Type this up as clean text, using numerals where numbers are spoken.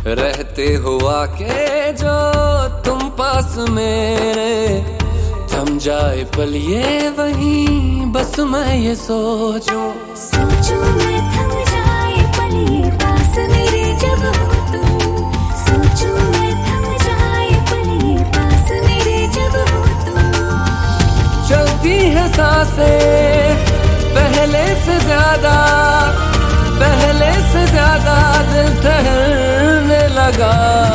रहते हुआ के जो तुम पास मेरे, थम जाए पल ये वहीं बस मैं ये सोचूं मैं थम जाए पल ये पास मेरे जब हो तुम। सोचूं मैं थम जाए पल ये पास मेरे जब हो तुम। चलती है सांसें पहले से ज्यादा दिल ठहरने लगा।